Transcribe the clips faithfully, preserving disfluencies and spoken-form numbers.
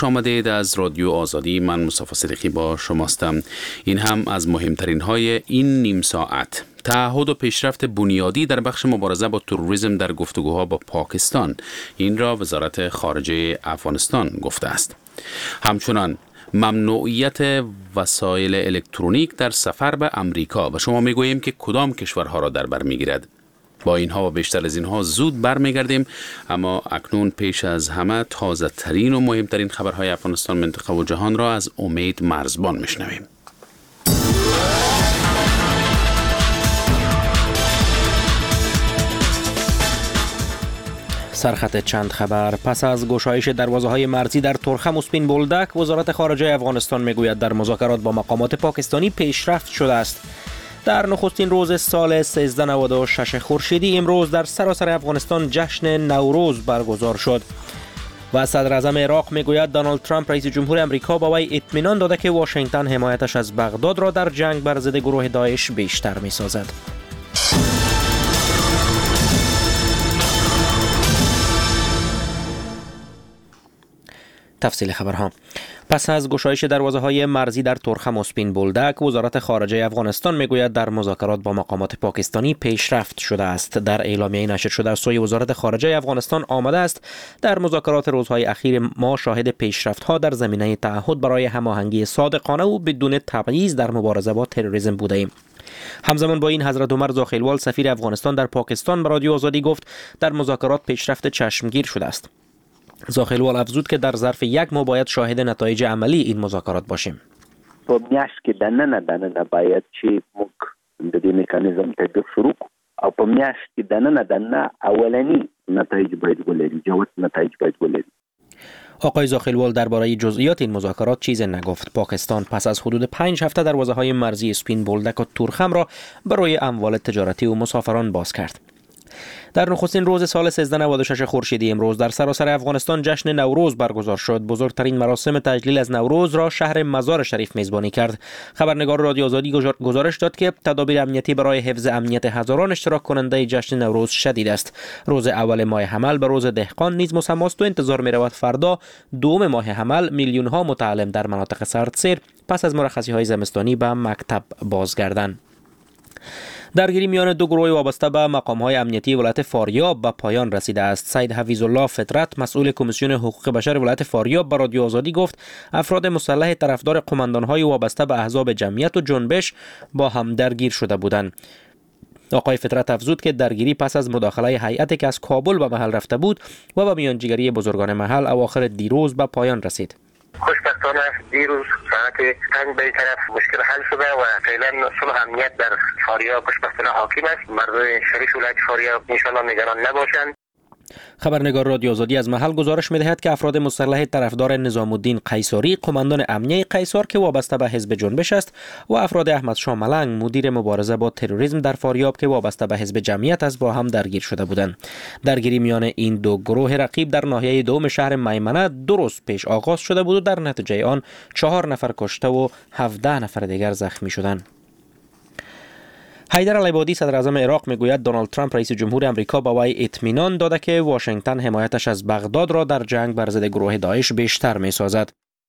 آمدید از رادیو آزادی. من مصطفی صدیقی با شماستم. این هم از مهمترین های این نیم ساعت. تعهد و پیشرفت بنیادی در بخش مبارزه با تروریسم در گفتگوها با پاکستان. این را وزارت خارجه افغانستان گفته است. همچنان ممنوعیت وسایل الکترونیک در سفر به امریکا و شما میگوییم که کدام کشورها را در بر میگیرد. با اینها و بیشتر از اینها زود برمیگردیم، اما اکنون پیش از همه تازه ترین و مهمترین خبرهای افغانستان، منطقه و جهان را از امید مرزبان میشنویم. سرخط چند خبر. پس از گشایش دروازه‌های مرزی در ترخم و سپین بولدک، وزارت خارجه افغانستان میگوید در مذاکرات با مقامات پاکستانی پیشرفت شده است. در نخستین روز سال سیزده نود و شش خورشیدی امروز در سراسر افغانستان جشن نوروز برگزار شد و صدر اعظم عراق میگوید دونالد ترامپ رئیس جمهور امریکا با وی اطمینان داده که واشنگتن حمایتش از بغداد را در جنگ بر ضد گروه داعش بیشتر میسازد. تفصیل خبرها. پس از گشایش دروازه‌های مرزی در ترخم و سپین بولدک، وزارت خارجه افغانستان میگوید در مذاکرات با مقامات پاکستانی پیشرفت شده است. در اعلامیه نشر شده از سوی وزارت خارجه افغانستان آمده است در مذاکرات روزهای اخیر ما شاهد پیشرفت‌ها در زمینه تعهد برای هماهنگی صادقانه و بدون تبعیض در مبارزه با تروریسم بوده‌ایم. همزمان با این حضرت عمر زاخیلوال سفیر افغانستان در پاکستان به رادیو آزادی گفت در مذاکرات پیشرفت چشمگیر شده است. زاخیلوال افزود که در ظرف یک ماه باید شاهد نتایج عملی این مذاکرات باشیم. په میاشت کې دننه دننه باید چې موږ د دې میکانیزم تطبیق شروع او په میاشت کې دننه دننه اولنی نتایج باید ولري، جوت نتایج باید ولري. آقای زاخیلوال درباره جزئیات این مذاکرات چیزی نگفت. پاکستان پس از حدود پنج هفته دروازه‌های مرزی سپین بولدک و تورخم را برای اموال تجارتی و مسافران باز کرد. در نخستین روز سال سیزده نود و شش خورشیدی امروز در سراسر افغانستان جشن نوروز برگزار شد. بزرگترین مراسم تجلیل از نوروز را شهر مزار شریف میزبانی کرد. خبرنگار رادیو آزادی گزارش داد که تدابیر امنیتی برای حفظ امنیت هزاران اشتراک کننده جشن نوروز شدید است. روز اول ماه حمل به روز دهقان نیز مسمی است و انتظار می رود فردا دوم ماه حمل میلیون ها متعلم در مناطق سردسیر پس از مرخصی های زمستانی به مکتب بازگردند. درگیری میان دو گروه وابسته به مقام‌های امنیتی ولایت فاریاب به پایان رسیده است. سید حفیظ الله فطرت مسئول کمیسیون حقوق بشر ولایت فاریاب به رادیو آزادی گفت افراد مسلح طرفدار قماندان‌های وابسته به احزاب جمعیت و جنبش با هم درگیر شده بودند. آقای فطرت افزود که درگیری پس از مداخله هیئتی که از کابل به محل رفته بود و به میانجیگری بزرگان محل اواخر دیروز به پایان رسید. خوشبختانه دیروز ساعت پنج به طرف مشکل حل شده و فعلا صلح امنیت در فاریاب خوشبختانه حاکم است. مردم شریف ولایت فاریاب انشالله نگران نباشند. خبرنگار رادیو آزادی از محل گزارش می‌دهد که افراد مسلح طرفدار نظام الدین قیصاری قماندان امنیه قیصار که وابسته به حزب جنبش است و افراد احمد شاه ملنگ مدیر مبارزه با تروریسم در فاریاب که وابسته به حزب جمعیت است با هم درگیر شده بودند. درگیری میان این دو گروه رقیب در ناحیه دوم شهر میمنه دو روز پیش آغاز شده بود و در نتیجه آن چهار نفر کشته و هفده نفر دیگر زخمی شدند. حیدر العبادی صدر اعظم عراق میگوید دونالد ترامپ رئیس جمهور امریکا با وی اطمینان داده که واشنگتن حمایتش از بغداد را در جنگ بر ضد گروه داعش بیشتر میسازد.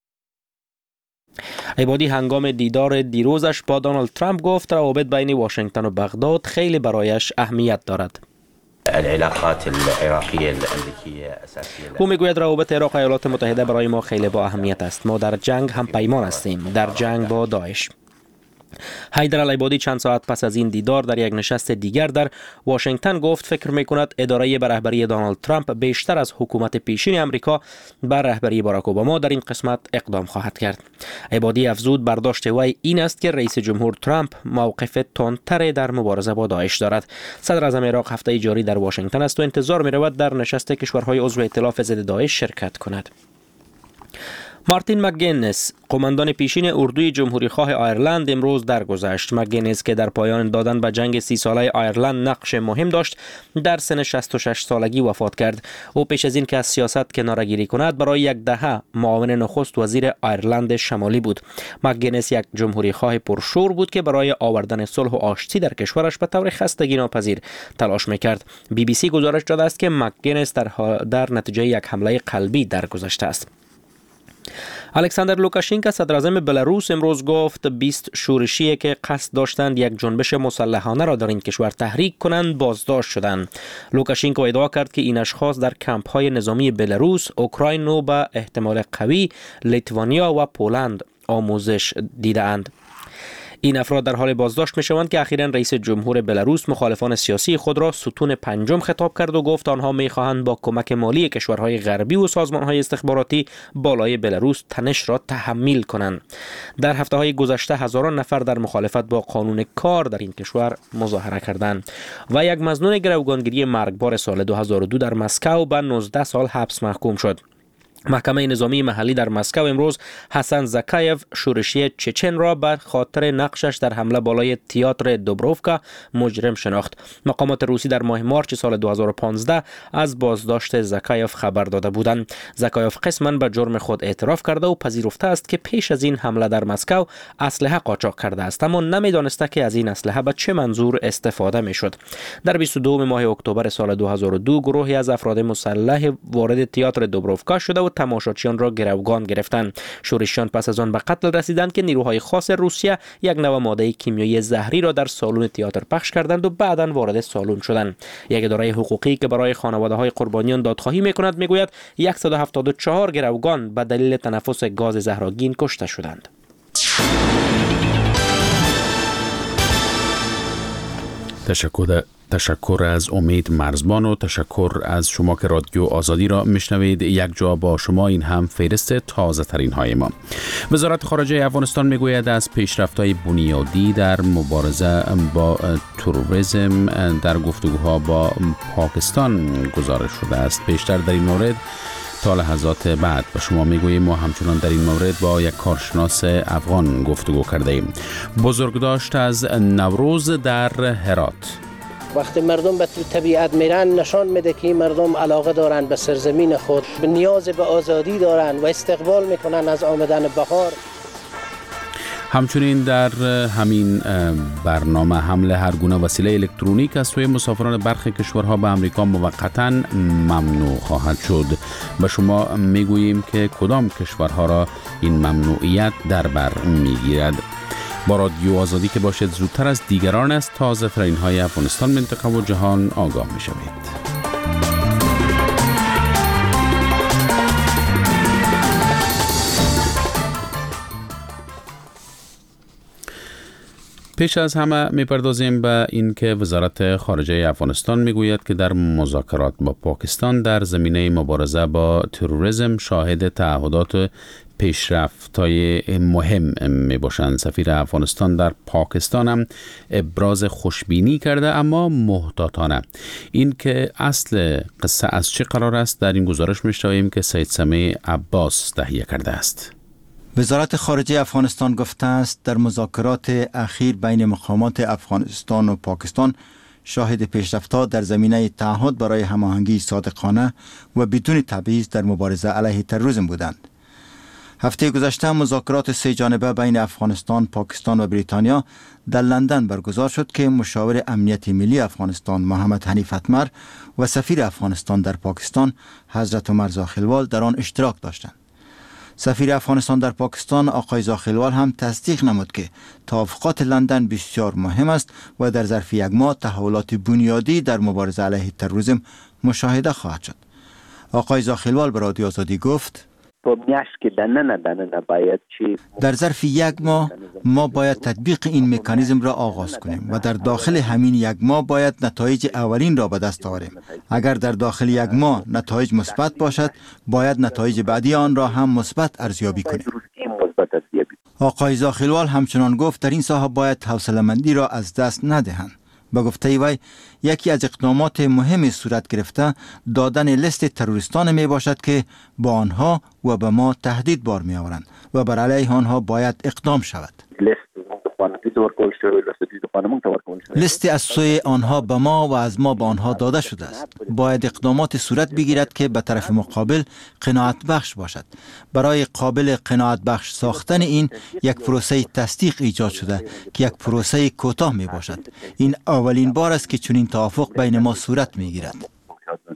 عبادی هنگام دیدار دیروزش با دونالد ترامپ گفت روابط بین واشنگتن و بغداد خیلی برایش اهمیت دارد. العلاقات العراقیه الامریکیه اساسیه. او میگوید روابط عراق و ایالات متحده برای ما خیلی با اهمیت است. ما در جنگ هم پیمان هستیم، در جنگ با داعش. حیدر العبادی چند ساعت پس از این دیدار در یک نشست دیگر در واشنگتن گفت فکر می‌کند اداره به رهبری دونالد ترامپ بیشتر از حکومت پیشین امریکا بر رهبری باراک اوباما در این قسمت اقدام خواهد کرد. عبادی افزود برداشت وی این است که رئیس جمهور ترامپ موقف تندتر در مبارزه با داعش دارد. صدر اعظم عراق هفته جاری در واشنگتن است و انتظار می‌رود در نشست کشورهای عضو ائتلاف ضد داعش شرکت کند. مارتین مکگینس قماندان پیشین اردوی جمهوری خواه آیرلند امروز درگذشت. مکگینس که در پایان دادن به جنگ سی ساله آیرلند نقش مهم داشت در سن شصت و شش سالگی وفات کرد. او پیش از این که از سیاست کناره‌گیری کند برای یک دهه معاون نخست وزیر آیرلند شمالی بود. مکگینس یک جمهوری خواه پرشور بود که برای آوردن صلح و آشتی در کشورش به طور خستگی ناپذیر تلاش میکرد. بی بی سی گزارش داده است که مکگینس در, در نتیجه یک حمله قلبی درگذشته است. الکساندر لوکاشنکو صدراعظم بلاروس امروز گفت بیست شورشی که قصد داشتند یک جنبش مسلحانه را در این کشور تحریک کنند بازداشت شدند. لوکاشنکو ادعا کرد که این اشخاص در کمپ‌های نظامی بلاروس، اوکراین و به احتمال قوی لیتوانیا و پولند آموزش دیده‌اند. این افراد در حال بازداشت می شوند که اخیراً رئیس جمهور بلاروس مخالفان سیاسی خود را ستون پنجم خطاب کرد و گفت آنها می خواهند با کمک مالی کشورهای غربی و سازمانهای استخباراتی بالای بلاروس تنش را تحمل کنند. در هفته های گذشته هزاران نفر در مخالفت با قانون کار در این کشور مظاهره کردند و یک مظنون گروگانگیری مرگبار سال دو هزار و دو در مسکو به نوزده سال حبس محکوم شد. محکمه نظامی محلی در مسکو امروز حسن زکایف شورشی چچن را بر خاطر نقشش در حمله بالای تئاتر دوبروفکا مجرم شناخت. مقامات روسی در ماه مارچ سال دو هزار و پانزده از بازداشت زکایف خبر داده بودند. زکایف قسماً به جرم خود اعتراف کرده و پذیرفته است که پیش از این حمله در مسکو اسلحه قاچاق کرده است، اما نمیدانسته که از این اسلحه به چه منظور استفاده میشد. در بیست و دوم ماه اکتبر سال دو هزار و دو گروهی از افراد مسلح وارد تئاتر دوبروفکا شده و تماشاچیان را گروگان گرفتند. شورشیان پس از آن به قتل رسیدند که نیروهای خاص روسیه یک نوع ماده کیمیایی زهری را در سالن تئاتر پخش کردند و بعداً وارد سالن شدند. یک اداره حقوقی که برای خانواده‌های قربانیان دادخواهی می‌کند میگوید صد و هفتاد و چهار گروگان به دلیل تنفس گاز زهرآگین کشته شدند. تشکر تشکر از امید مرزبان و تشکر از شما که رادیو آزادی را میشنوید. یک جا با شما، این هم فهرست تازه ترین های ما. وزارت خارجه افغانستان میگوید از پیشرفت‌های بنیادی در مبارزه با تروریسم در گفتگوها با پاکستان گزارش شده است. پیشتر در این مورد تا لحظات بعد و شما میگوییم ما همچنان در این مورد با یک کارشناس افغان گفتگو کرده ایم. بزرگداشت از نوروز در هرات. وقتی مردم به طبیعت میرن نشان میده که مردم علاقه دارن به سرزمین خود، به نیاز به آزادی دارن و استقبال میکنن از آمدن بهار. همچنین در همین برنامه حمل هر گونه وسیله الکترونیک از سوی مسافران برخی کشورها به امریکا موقتاً ممنوع خواهد شد. به شما میگوییم که کدام کشورها را این ممنوعیت در بر میگیرد. با رادیو آزادی که باشد زودتر از دیگران از تازه ترین های افغانستان، منطقه و جهان آگاه می شوید. پیش از همه میپردازیم به این که وزارت خارجه افغانستان میگوید که در مذاکرات با پاکستان در زمینه مبارزه با تروریسم شاهد تعهدات پیشرفت‌های مهم می باشند. سفیر افغانستان در پاکستان هم ابراز خوشبینی کرده اما محتاطانه. این که اصل قصه از چه قرار است در این گزارش می‌شنویم که سید سمیع عباس تهیه کرده است. وزارت خارجه افغانستان گفته است در مذاکرات اخیر بین مقامات افغانستان و پاکستان شاهد پیشرفت‌ها در زمینه تعهد برای هماهنگی صادقانه و بدون تبعیض در مبارزه علیه تروریسم بودند. هفته گذشته مذاکرات سه جانبه بین افغانستان، پاکستان و بریتانیا در لندن برگزار شد که مشاور امنیت ملی افغانستان محمد حنیف اتمر و سفیر افغانستان در پاکستان حضرت عمر زاخیلوال در آن اشتراک داشتند. سفیر افغانستان در پاکستان آقای زاخیلوال هم تصدیق نمود که توافقات لندن بسیار مهم است و در ظرف یک ماه تحولات بنیادی در مبارزه علیه تروریسم مشاهده خواهد شد. آقای زاخیلوال به رادیو آزادی گفت در ظرف یک ماه ما باید تطبیق این مکانیزم را آغاز کنیم و در داخل همین یک ماه باید نتایج اولین را به دست آوریم. اگر در داخل یک ماه نتایج مثبت باشد، باید نتایج بعدی آن را هم مثبت ارزیابی کنیم. آقای زاخیلوال همچنان گفت در این ساحه باید حوصله‌مندی را از دست ندهند. به گفته وی یکی از اقدامات مهم صورت گرفته دادن لیست تروریستان می باشد که با آنها و به ما تهدید بار می آورند و بر علیه آنها باید اقدام شود. لیست از سوی آنها به ما و از ما به آنها داده شده است. باید اقدامات صورت بگیرد که به طرف مقابل قناعت بخش باشد. برای قابل قناعت بخش ساختن این یک پروسه تصدیق ایجاد شده که یک پروسه کوتاه می باشد. این اولین بار است که چنین توافق بین ما صورت می گیرد.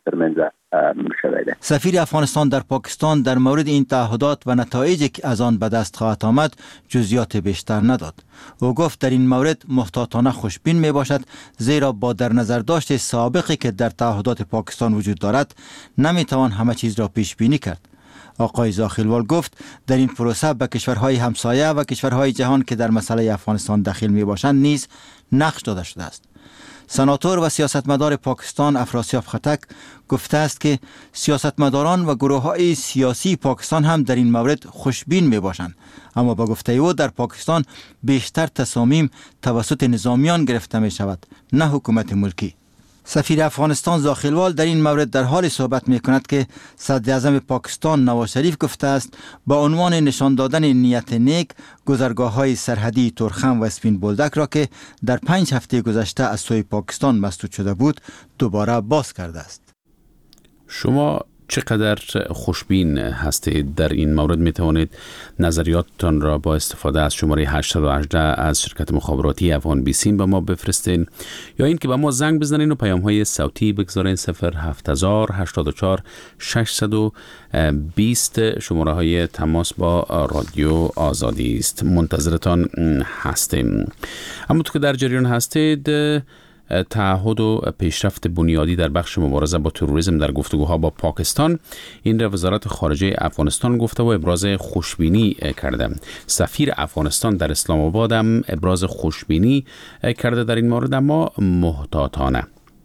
ترمنځ شوی دی. سفیر افغانستان در پاکستان در مورد این تعهدات و نتایجی که از آن به دست خواهد آمد جزئیات بیشتر نداد. او گفت در این مورد محتاطانه خوشبین می باشد، زیرا با در نظر داشت سابقی که در تعهدات پاکستان وجود دارد نمی توان همه چیز را پیش بینی کرد. آقای زاخیلوال گفت در این پروسه به کشورهای همسایه و کشورهای جهان که در مسئله افغانستان دخیل می باشند نیز نقش داده شده است. سناتور و سیاستمدار پاکستان افراسیاب خټک گفته است که سیاستمداران و گروه‌های سیاسی پاکستان هم در این مورد خوشبین می باشند، اما با گفته او در پاکستان بیشتر تصامیم توسط نظامیان گرفته می شود، نه حکومت ملکی. سفیر افغانستان زاخیلوال در این مورد در حال صحبت می کند که صدر اعظم پاکستان نواز شریف گفته است با عنوان نشان دادن نیت نیک گذرگاه های سرحدی تورخم و اسپین بولدک را که در پنج هفته گذشته از سوی پاکستان مسدود شده بود دوباره باز کرده است. شما چقدر خوشبین هستید در این مورد؟ می توانید نظریاتتان را با استفاده از شماره هشت یک هشت از شرکت مخابراتی افغان بیسیم به ما بفرستین، یا این که به ما زنگ بزنین و پیام های صوتی بگذارین. صفر هفت هزار هشتاد و چهار ششصد و بیست شماره های تماس با رادیو آزادی است. منتظرتان هستیم. اما تو که در جریان هستید، تعهد و پیشرفت بنیادی در بخش مبارزه با تروریسم در گفتگوها با پاکستان، این را وزارت خارجه افغانستان گفته و ابراز خوشبینی کرده. سفیر افغانستان در اسلام آباد هم ابراز خوشبینی کرده در این مورد، اما محتاطانه.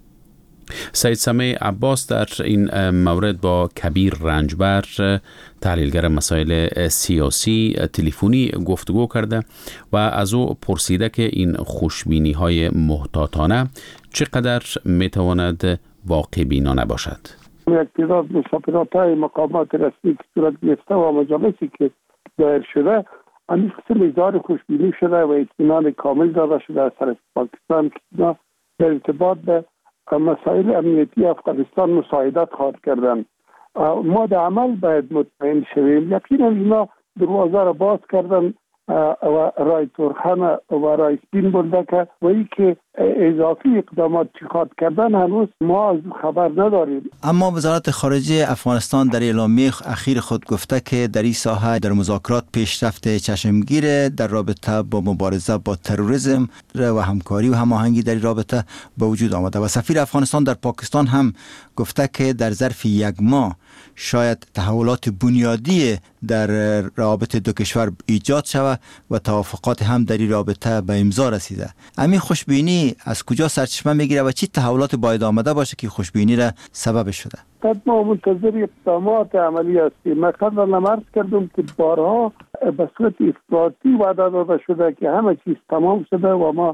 سید سمیع عباس در این مورد با کبیر رنجبر، تحلیلگر مسائل سیاسی، تلفنی گفتگو کرده و از او پرسیده که این خوشبینی های محتاطانه چقدر میتواند واقع بینانه باشد. تعداد مسافرات های مقامات رسمی که صورت گرفته و مجالسی که دایر شده، همین قسم اظهار خوشبینی شده و اطمینان کامل داده شده از طرف پاکستان که در ارتباط به مسائل امنیتی افغانستان مساعدت خواهد کردن. ما در عمل باید مطمئن شویم. یقینا اینا دروازه را باز کردن و رای تورخم و رای اسپین بولدک و ای که اضافی اقدامات چی خواهد کردن هنوز ما از خبر نداریم. اما وزارت خارجه افغانستان در اعلامیه اخیر خود گفته که در این ساحه در مذاکرات پیشرفت چشمگیر در رابطه با مبارزه با تروریسم و همکاری و هماهنگی در این رابطه به وجود آمده و سفیر افغانستان در پاکستان هم گفته که در ظرف یک ماه شاید تحولات بنیادی در رابطه دو کشور ایجاد شود و توافقات هم در این رابطه به امضا رسیده. امی خوشبینی از کجا سرچشمه میگیره و چی تحولات باید آمده باشه که خوشبینی را سبب شده؟ ما منتظر اقدامات عملی هستیم. من قبلا عرض کردم که بارها به صورت افراطی وعده داده شده که همه چیز تمام شده و ما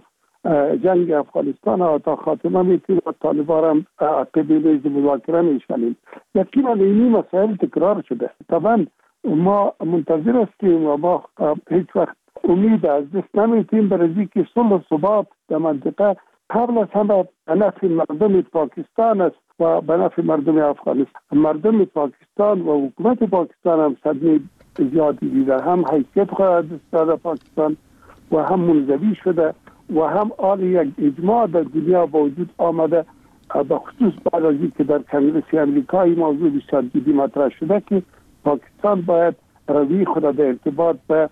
جنگ افغانستان را تا خاتمه میتونیم و طالبان هم عقب میز مذاکره میشنیم. یقینا این مسائل تکرار شده. طبعا ما منتظر هستیم و ما هیچ وقت امید از دست نمیتیم برای که صلح و ثبات در منطقه قبل از همه به نفع مردم پاکستان است و به نفع مردم افغانستان. مردم پاکستان و حکومت پاکستان هم صدمه زیادی دیده، هم حیثیت خود دست داده پاکستان و هم منزوی شده و هم آن یک اجماع در دنیا با وجود آمده، به خصوص بعد از اینکه در کنگره امریکا این موضوع بسیار جدی مطرح شده که پاکستان باید روی خود در ارتباط به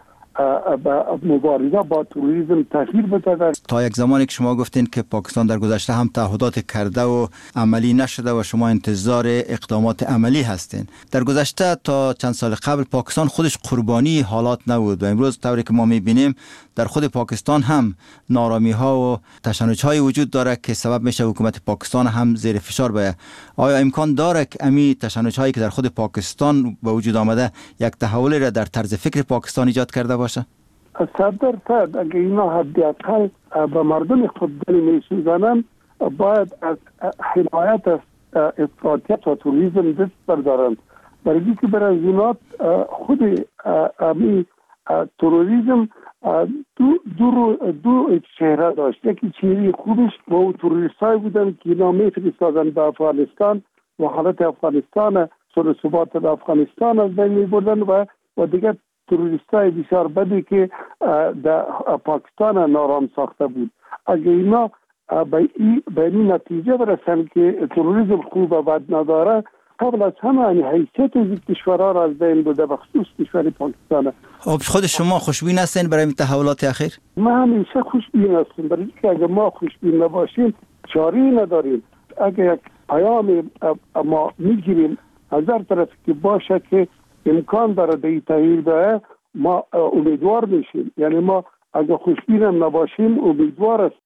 مبارزه با تروریسم تغییر بده. تا یک زمانی که شما گفتین که پاکستان در گذشته هم تعهدات کرده و عملی نشده و شما انتظار اقدامات عملی هستین، در گذشته تا چند سال قبل پاکستان خودش قربانی حالات نبود و امروز طوری که ما میبینیم در خود پاکستان هم نارامی ها و تشنج های وجود داره که سبب میشه حکومت پاکستان هم زیر فشار بیاید. آیا امکان داره که امی تشنج هایی که در خود پاکستان به وجود آمده یک تحول را در طرز فکر پاکستان ایجاد کرده باشه؟ صد درصد اگه اینا حداقل به مردم خود دل میسوزانن باید از حمایت از افراطیت و تروریسم دست بردارند، برای اینکه برای اینات خود امی تروریسم دو دو دو چهره داشت. یکی چهره خوبش با تروریستای بودن که اینا میفرستادن به افغانستان و حالت افغانستان صلح و ثبات افغانستان از بین میبردن و و دیگه تروریستای بسیار بدی که در پاکستان نارام ساخته بود. اگه اینا به این نتیجه برسن که تروریسم خوب و بد نداره، قبل از همه حیثیت از کشورها را از بین بوده، به خصوص کشور پاکستان. خود شما خوشبین هستین برای تحولات اخیر؟ ما همیشه خوشبین هستیم، برای که اگر ما خوشبین نباشیم چاری نداریم. اگر یک پیام ما میگیریم از هر طرف که باشه که امکان داره به این تغییر ده، ما امیدوار میشیم. یعنی ما اگر خوشبین هم نباشیم امیدوار است.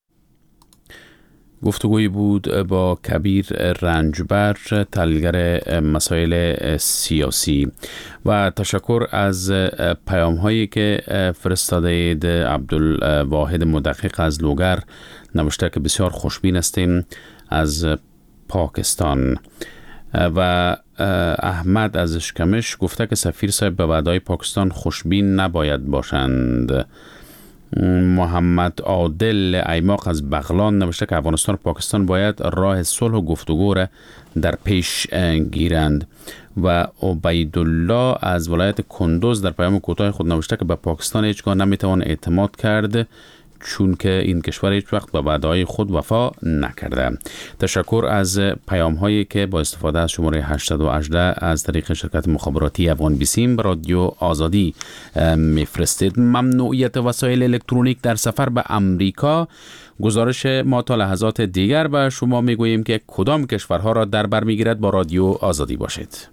گفتگویی بود با کبیر رنجبر، تحلیلگر مسائل سیاسی. و تشکر از پیام هایی که فرستاده اید. عبدالواحد مدقق از لوگر نوشته که بسیار خوشبین هستیم از پاکستان. و احمد از اشکمش گفته که سفیر صاحب به وعده‌های پاکستان خوشبین نباید باشند. محمد عادل ایماق از بغلان نوشته که افغانستان و پاکستان باید راه صلح و گفتگو را در پیش گیرند. و عبیدالله از ولایت کندوز در پیام کوتاه خود نوشته که به پاکستان هیچگاه نمیتوان اعتماد کرد، چون که این کشور هیچ وقت به وعده‌های خود وفا نکرده. تشکر از پیام هایی که با استفاده از شماره هشتصد و هجده از طریق شرکت مخابراتی افغان بیسیم به رادیو آزادی میفرستید. ممنوعیت وسایل الکترونیک در سفر به امریکا. گزارش ما تا لحظات دیگر به شما میگوییم که کدام کشورها را در بر میگیرد. با رادیو آزادی باشید.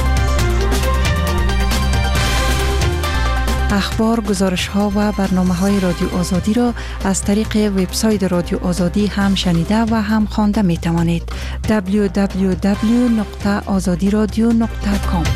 اخبار، گزارش ها و برنامه های رادیو آزادی را از طریق وبسایت رادیو آزادی هم شنیده و هم خوانده می توانید. دبلیو دبلیو دبلیو نقطه آزادی رادیو نقطه کام.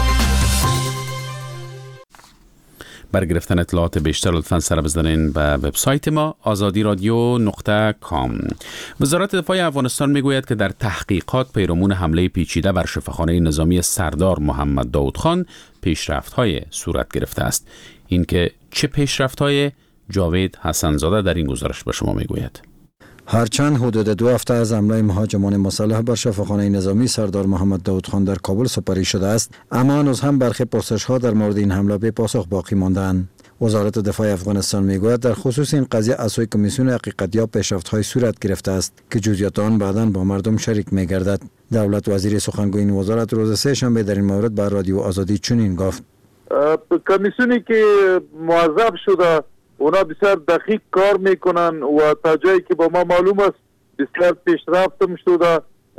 برای گرفتن اطلاعات بیشتر لطفاً سر بزنین به وبسایت ما آزادی رادیو نقطه کام. وزارت دفاع افغانستان میگوید که در تحقیقات پیرامون حمله پیچیده بر شفاخانه نظامی سردار محمد داود خان پیشرفت‌های صورت گرفته است. این که چه پیشرفت‌های؟ جاوید حسن‌زاده در این گزارش به شما میگوید. هرچند حدود دو هفته از حمله مهاجمان مسلح بر شفاخانه نظامی سردار محمد داود خان در کابل سپری شده است، اما هنوز هم برخی پرسش‌ها در مورد این حمله بی پاسخ باقی مانده‌اند. وزارت دفاع افغانستان میگوید در خصوص این قضیه از سوی کمیسیون حقیقتیاب پیشرفت‌های صورت گرفته است که جزئیات آن بعداً با مردم شریک می‌گردد. دولت وزیر سخنگوی این وزارت روز سه شنبه در این مورد بر رادیو آزادی چنین گفت: کمیسیونی که موظف شده اونا بسیار دقیق کار میکنن و تا جایی که با ما معلوم است بسیار پیشرفتم شده.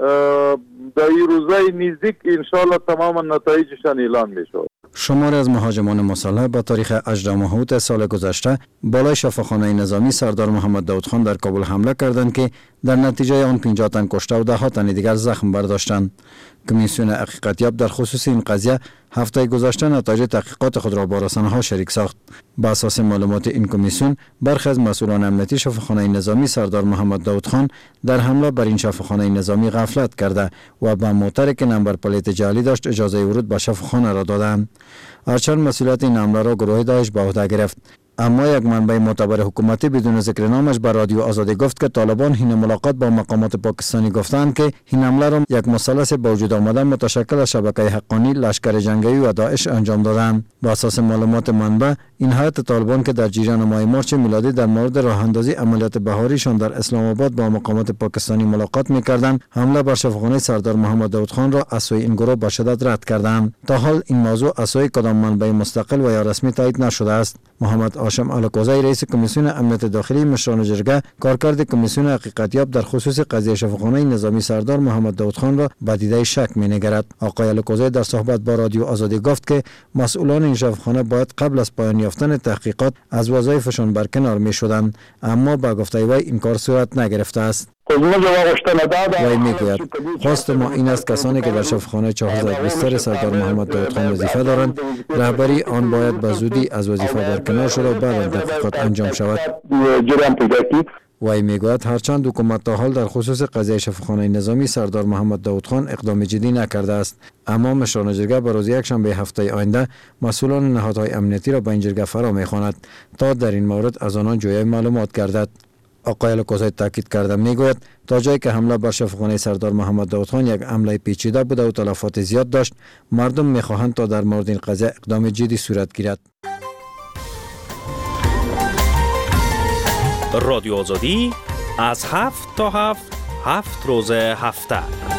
در این روزهای نزدیک انشاءالله تمام نتایجشان اعلان میشه. شماری از مهاجمان مسلح با تاریخ هجدهم مهر سال گذشته بالای شفاخانه نظامی سردار محمد داود خان در کابل حمله کردند که در نتیجه آن پنجاه تن کشته و ده ها تن دیگر زخم برداشتند. کمیسیون حقیقتیاب در خصوص این قضیه هفته گذشته نتایج تحقیقات خود را با رسانه‌ها شریک ساخت. بر اساس معلومات این کمیسیون، برخی از مسئولان امنیتی شفاخانه نظامی سردار محمد داود خان در حمله بر این شفاخانه نظامی غفلت کرده و به موتری که نمبر پلیت جعلی داشت اجازه ورود به شفاخانه را دادند. هرچند مسئولیت این حمله را گروه داعش به عهده گرفت، اما یک منبع معتبر حکومتی بدون ذکر نامش بر رادیو آزادی گفت که طالبان حین ملاقات با مقامات پاکستانی گفتند که این حمله را یک مثلث با وجود آمده متشکل از شبکه حقانی، لشکر جنگی و داعش انجام دادند. با اساس معلومات منبع، این هیئت طالبان که در جریان ماه مارچ میلادی در مورد راه اندازی عملیات بهاریشان در اسلام آباد با مقامات پاکستانی ملاقات می‌کردند، حمله بر شفاخانه سردار محمد داود خان را از سوی این گروه به شدت رد کردند. تا حال این موضوع از سوی کدام منبع مستقل و یا رسمی تایید نشده است. محمد هاشم الکوزی رئیس کمیسیون امنیت داخلی مشران جرگه کارکرد کمیسیون حقیقتیاب در خصوص قضیه شفاخانه نظامی سردار محمد داود خان را به دیده شک می‌نگرد. آقای الکوزی در صحبت با رادیو آزادی گفت که مسئولان این شفاخانه باید قبل از پایان یافتن تحقیقات از وظایفشان برکنار می‌شدند، اما با گفته وی این کار صورت نگرفته است. وی میگوید خواست ما این است کسانی که در شفاخانه چهار هزار بستر سردار محمد داود خان وظیفه دارند، رهبری آن باید به زودی از وظیفه برکنار شده و بعد تحقیقات انجام شود. وی میگوید هرچند حکومت تا حال در خصوص قضیه شفاخانه نظامی سردار محمد داود خان اقدام جدی نکرده است، اما مشران جرگه به روز یکشنبه هفته آینده مسئولان نهادهای امنیتی را به این جرگه فرا میخواند تا در این مورد از آنان جویای معلومات گردد. آقای الکوزی تاکید کرده میگوید تا جایی که حمله بر شفاخانه سردار محمد داود خان یک حمله پیچیده بوده و تلفات زیاد داشت، مردم میخواهند تا در مورد این قضیه اقدام جدی صورت گیرد. رادیو آزادی، از هفت تا هفت، هفت روز هفته.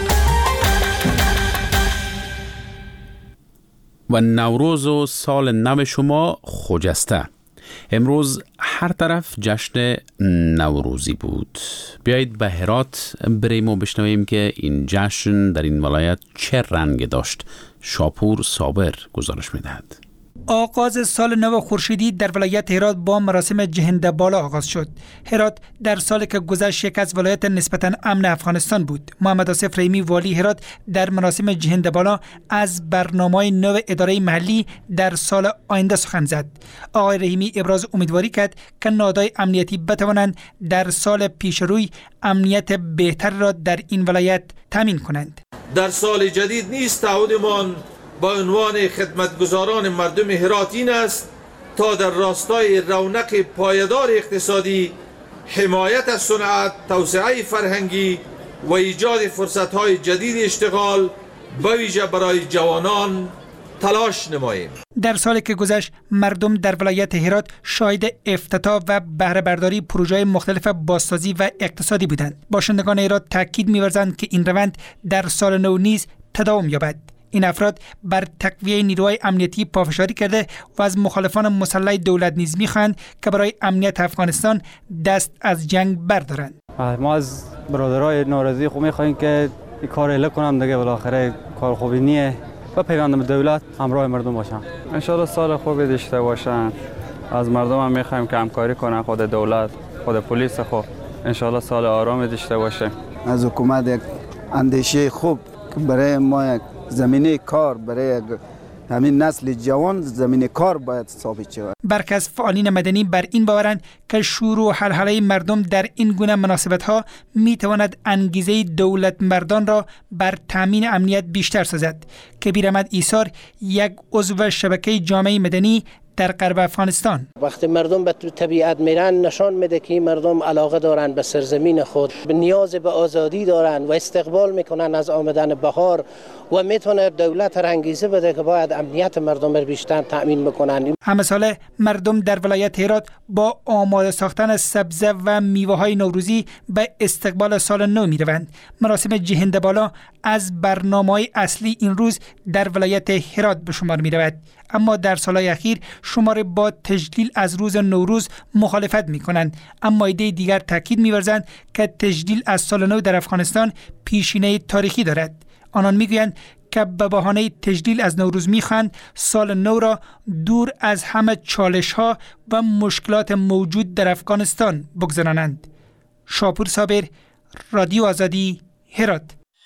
و نوروز و سال نو شما خجسته. امروز هر طرف جشن نوروزی بود. بیایید به هرات بریم و بشنویم که این جشن در این ولایت چه رنگ داشت. شاپور صابر گزارش می‌دهد. آغاز سال نو خورشیدی در ولایت هرات با مراسم جهنده بالا آغاز شد. هرات در سالی که گذشت یک از ولایت نسبتاً امن افغانستان بود. محمد آصف رحیمی والی هرات در مراسم جهنده بالا از برنامه‌های نو اداره محلی در سال آینده سخن زد. آقای رحیمی ابراز امیدواری کرد که نهادهای امنیتی بتوانند در سال پیش روی امنیت بهتر را در این ولایت تامین کنند. در سال جدید نیست تعهدمان با عنوان خدمتگزاران مردم هرات این است تا در راستای رونق پایدار اقتصادی، حمایت از صنعت، توسعه فرهنگی و ایجاد فرصت‌های جدید اشتغال به ویژه برای جوانان تلاش نماییم. در سالی که گذشت مردم در ولایت هرات شاهد افتتاح و بهره برداری پروژه‌های مختلف بازسازی و اقتصادی بودند. باشندگان هرات تاکید می‌ورزند که این روند در سال نو نیز تداوم یابد. این افراد بر تقویه نیروهای امنیتی پافشاری کرده و از مخالفان مسلح دولت نیز می‌خواهند که برای امنیت افغانستان دست از جنگ بردارند. ما از برادرای ناراضی خو می‌خواهیم که این کار اله کنم دیگه، بالاخره کار خوبی نیه و پیوندم دولت همراه مردم باشن. ان شاءالله سال خوبی داشته باشن. از مردم هم می‌خوایم که همکاری کنن، خود دولت، خود پلیس خو ان شاءالله سال آرام داشته باشه. از حکومت یک اندیشه خوب برای ما زمینه کار برای همین نسل جوان زمینه کار باید ثابت شود. برخی از فعالین مدنی بر این باورند که شور و حلحله مردم در این گونه مناسبت‌ها می‌تواند انگیزه دولت مردان را بر تامین امنیت بیشتر سازد. کبیر احمد ایثار یک عضو شبکه جامعه مدنی در غرب افغانستان: وقتی مردم به طبیعت میرن نشان میده که مردم علاقه دارن به سرزمین خود، به نیاز به آزادی دارن و استقبال میکنن از آمدن بهار و میتونه دولت را انگیزه بده که باید امنیت مردم را بیشتر تأمین بکنن. همه ساله مردم در ولایت هرات با آماده ساختن سبزه و میوه های نوروزی به استقبال سال نو میروند. مراسم جهنده بالا از برنامه‌های اصلی این روز در ولایت هرات به شمار میرود، اما در سالهای اخیر شمار با تجلیل از روز نوروز مخالفت میکنند. اما ایده دیگر تاکید می‌ورزند که تجلیل از سال نو در افغانستان پیشینه تاریخی دارد. آنان میگویند که به بهانه تجلیل از نوروز میخواهند سال نو را دور از همه چالش‌ها و مشکلات موجود در افغانستان بگذرانند. شاپور صابر، رادیو آزادی، هرات.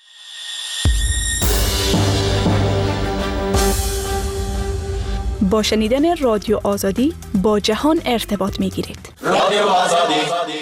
با شنیدن رادیو آزادی با جهان ارتباط می‌گیرید. رادیو آزادی.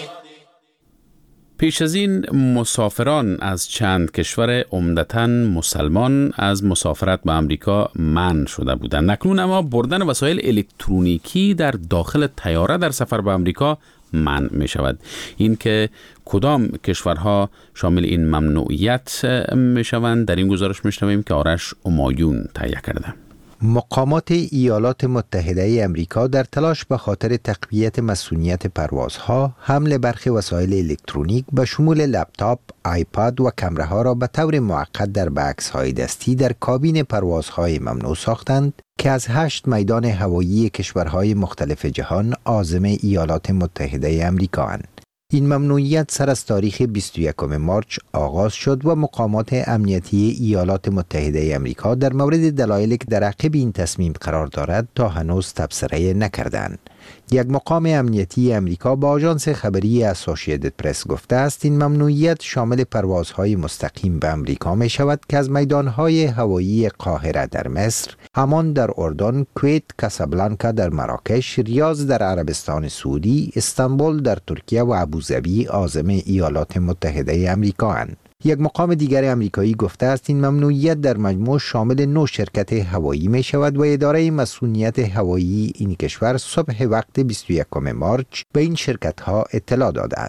پیش از این مسافران از چند کشور عمدتاً مسلمان از مسافرت به امریکا منع شده بودند. اکنون اما بردن وسایل الکترونیکی در داخل طیاره در سفر به امریکا منع می شود. این که کدام کشورها شامل این ممنوعیت می شوند در این گزارش می شنویم که آرش امایون تهیه کرده. مقامات ایالات متحده امریکا در تلاش به خاطر تقویت مسئولیت پروازها حمل برخی وسایل الکترونیک به شمول لپتاپ، آیپاد و کامراها را به طور موقت در بکس‌های دستی در کابین پروازهای ممنوع ساختند که از هشت میدان هوایی کشورهای مختلف جهان عازم ایالات متحده امریکا اند. این ممنوعیت سر از تاریخ بیست و یکم مارچ آغاز شد و مقامات امنیتی ایالات متحده امریکا در مورد دلایلی که در عقب این تصمیم قرار دارد تا هنوز تبصره نکردند. یک مقام امنیتی امریکا با آژانس خبری اسوسییتد پرس گفته است این ممنوعیت شامل پروازهای مستقیم به امریکا می شود که از میدانهای هوایی قاهره در مصر، همان در اردن، کویت، کاسابلانکا در مراکش، ریاض در عربستان سعودی، استانبول در ترکیه و ابوظبی عازم ایالات متحده امریکا اند. یک مقام دیگر امریکایی گفته است این ممنوعیت در مجموع شامل نه شرکت هوایی می شود و اداره مسئولیت هوایی این کشور صبح وقت بیست و یکم مارچ به این شرکت ها اطلاع داده است.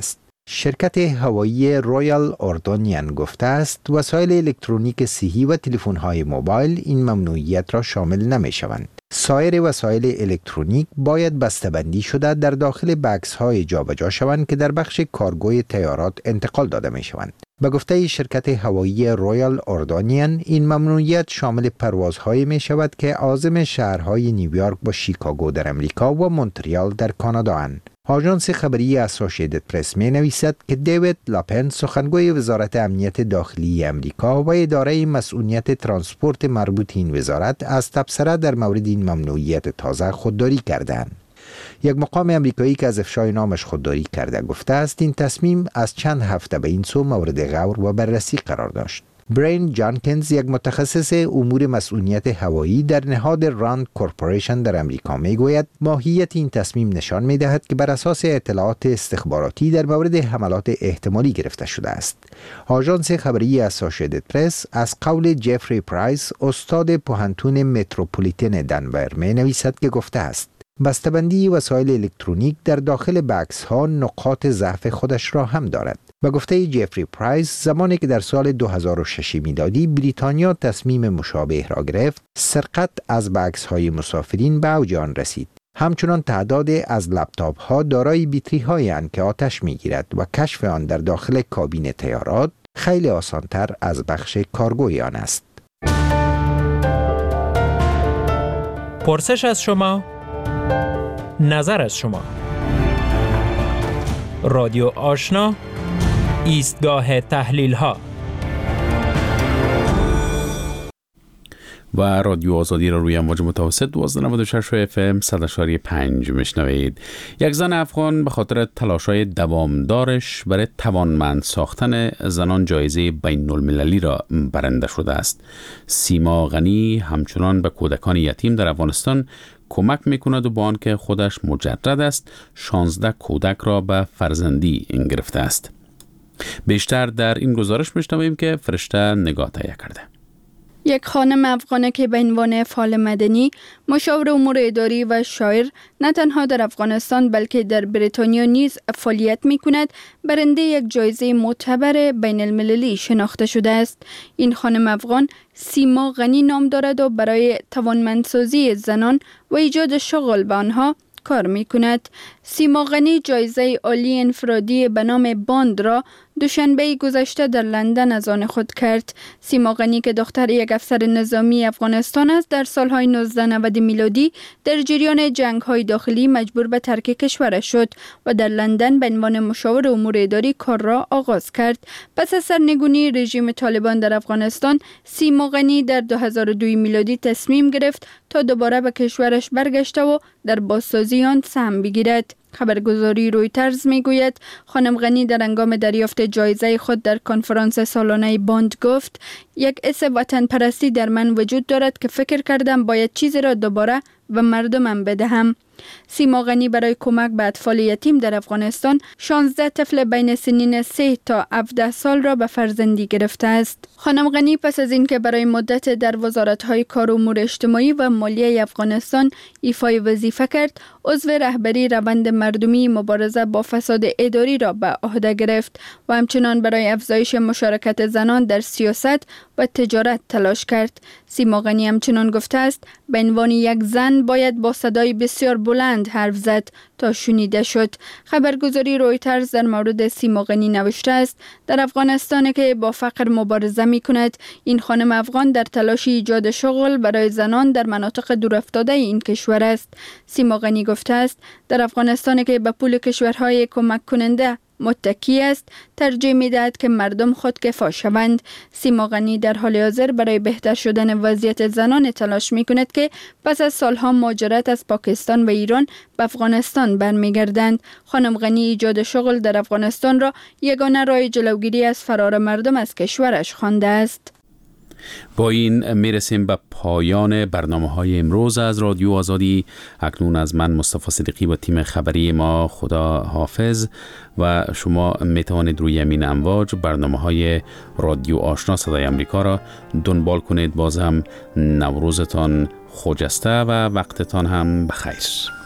شرکت هوایی رویال اردونین گفته است وسایل الکترونیک صحی و تلفن‌های موبایل این ممنوعیت را شامل نمی‌شوند. سایر وسایل الکترونیک باید بسته‌بندی شده در داخل بکس‌های جابجا شوند که در بخش کارگوی طیارات انتقال داده می‌شوند. به گفته شرکت هوایی رویال اردونین، این ممنوعیت شامل پروازهایی می شود که عازم شهرهای نیویورک و شیکاگو در امریکا و مونتریال در کانادا اند. آژانس خبری اسوسییتد پرس می نویسد که دیوید لاپن، سخنگوی وزارت امنیت داخلی امریکا و اداره مسئولیت ترانسپورت مربوط این وزارت، از تبصره در مورد این ممنوعیت تازه خودداری کردند. یک مقام امریکایی که از افشای نامش خودداری کرده گفته است این تصمیم از چند هفته به این سو مورد غور و بررسی قرار داشت. برین جانکنز، یک متخصص امور مسئولیت هوایی در نهاد راند کورپوریشن در امریکا، میگوید ماهیت این تصمیم نشان میدهد که بر اساس اطلاعات استخباراتی در مورد حملات احتمالی گرفته شده است. آژانس خبری اسوسییتد پرس از قول جفری پرایس، استاد پوهنتون متروپولیتن دنور، می نویسد که گفته است بسته‌بندی وسایل الکترونیک در داخل بکس ها نقاط ضعف خودش را هم دارد. به گفته جفری پرایس، زمانی که در سال دو هزار و شش میلادی بریتانیا تصمیم مشابه را گرفت، سرقت از بکس های مسافرین به اوج آن رسید. همچنان تعداد از لپتاپ ها دارای بیتری های اند که آتش می گیرد و کشف آن در داخل کابین طیارات خیلی آسانتر از بخش کارگوی آن است. پرسش از شما، نظر از شما. رادیو آشنا، ایستگاه تحلیل ها. و رادیو آزادی را روی امواج متوسط دوازده و نود و شش اف ام صد و شش و پنج میشنوید. یک زن افغان به خاطر تلاش‌های دوامدارش برای توانمند ساختن زنان جایزه بین المللی را برنده شده است. سیما غنی همچنان به کودکان یتیم در افغانستان کمک میکند و با آنکه خودش مجرد است، شانزده کودک را به فرزندی گرفته است. بیشتر در این گزارش میشنویم که فرشته نگاه تهیه کرده. یک خانم افغانه که به عنوان فعال مدنی، مشاور امور اداری و شاعر نه تنها در افغانستان بلکه در بریتانیا نیز فعالیت می‌کند، برنده یک جایزه معتبر بین المللی شناخته شده است. این خانم افغان سیما غنی نام دارد و برای توانمندسازی زنان و ایجاد شغل به آنها کار می‌کند. سیما غنی جایزه عالی انفرادی به نام باند را دوشنبه گذشته در لندن از آن خود کرد. سیما غنی که دختر یک افسر نظامی افغانستان است، در سالهای نوزده نود میلادی در جریان جنگ‌های داخلی مجبور به ترک کشورش شد و در لندن به عنوان مشاور امور اداری کار را آغاز کرد. پس از سرنگونی رژیم طالبان در افغانستان، سیما غنی در دو هزار و دو میلادی تصمیم گرفت تا دوباره به کشورش برگشته و در بازسازی آن سهم بگیرد. خبرگزاری رویترز میگوید خانم غنی در هنگام دریافت جایزه خود در کنفرانس سالانه باند گفت: یک حس وطن پرستی در من وجود دارد که فکر کردم باید چیزی را دوباره و مردمم بدهم. سیما غنی برای کمک به اطفال یتیم در افغانستان شانزده طفل بین سنین سه تا هفده سال را به فرزندی گرفته است. خانم غنی پس از اینکه برای مدت در وزارت‌های کار و امور اجتماعی و مالیه افغانستان ایفای وظیفه کرد، عضو رهبری روند مردمی مبارزه با فساد اداری را به عهده گرفت و همچنان برای افزایش مشارکت زنان در سیاست و تجارت تلاش کرد. سیما غنی همچنان گفته است به عنوان یک زن باید با صدای بسیار بلند حرف زد تا شنیده شد. خبرگزاری رویترز در مورد سیما غنی نوشته است در افغانستان که با فقر مبارزه می کند، این خانم افغان در تلاش ایجاد شغل برای زنان در مناطق دورافتاده این کشور است. سیما غنی گفته است در افغانستان که به پول کشورهای کمک کننده متکی است، ترجیح می‌دهد که مردم خودکفا شوند. سیما غنی در حال حاضر برای بهتر شدن وضعیت زنان تلاش می‌کند که پس از سالها مهاجرت از پاکستان و ایران به افغانستان برمیگردند. خانم غنی ایجاد شغل در افغانستان را یگانه راه جلوگیری از فرار مردم از کشورش خوانده است. با این میرسیم به پایان برنامه های امروز از رادیو آزادی. اکنون از من مصطفی صدیقی و تیم خبری ما خدا حافظ و شما میتوانید روی همین امواج برنامه های رادیو آشنا صدای امریکا را دنبال کنید. باز هم نوروزتان خجسته و وقتتان هم بخیر.